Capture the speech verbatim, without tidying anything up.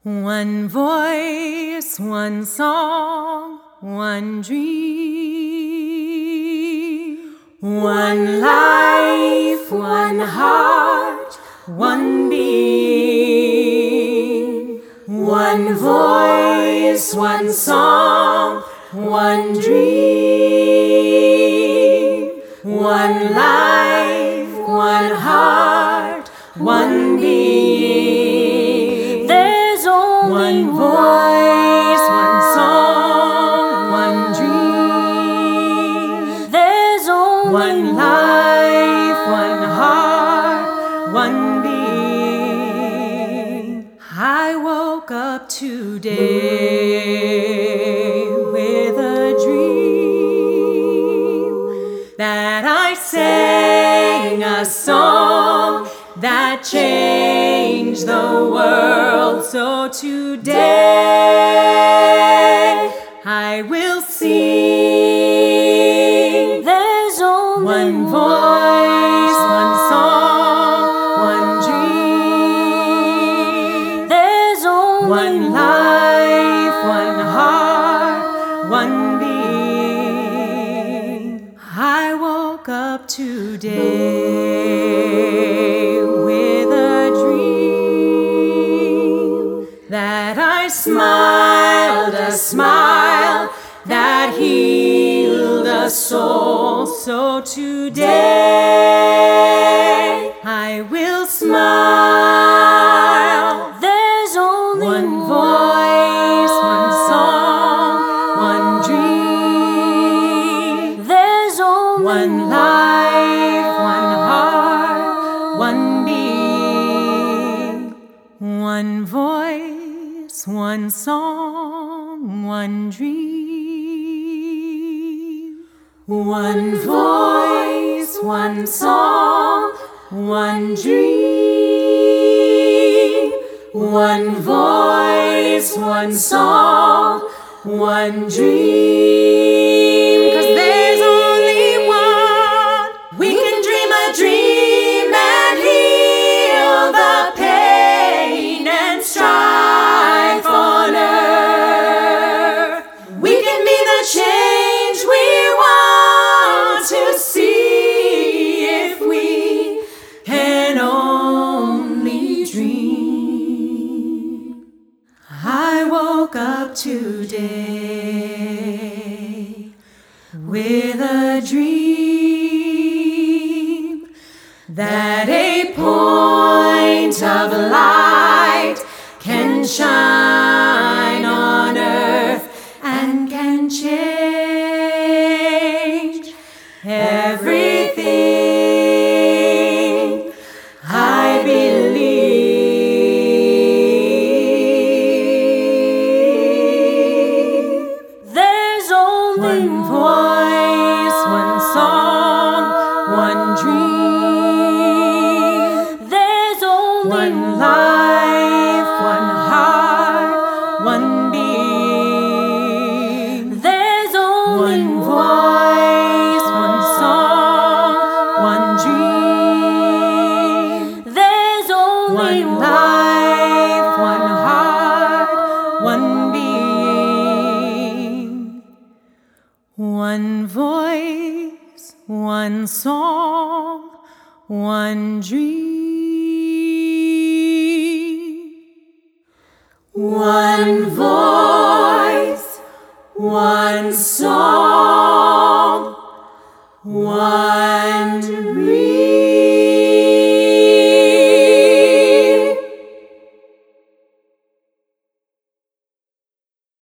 One voice, one song, one dream. One life, one heart, one being. One voice, one song, one dream. One life, one heart, one being. There's only one voice, one song, one dream. There's only one life, one heart, one being. I woke up today with a dream that I sang a song that changed the world. So today I will sing. There's only one voice, one song, one dream. There's only one life, one heart, one being. I woke up today with a dream that I smiled a smile that healed a soul. So today I will smile. There's only one voice, one song, one dream. There's only one life, one heart, one being. One voice, one song, one dream. One voice, one song, one dream. One voice, one song, one dream. 'Cause there's only one. We can dream a dream and heal the pain and strife on earth. We can be the change we want to see if we can only dream. I woke up today with a dream that a point of light can shine on earth and can change everything. I believe there's only one voice, one song, one dream. There's only one life, one heart, one being. There's only one voice, one song, one dream. There's only one life, one heart, one being. One voice, one song, one dream. One voice, one song, one dream.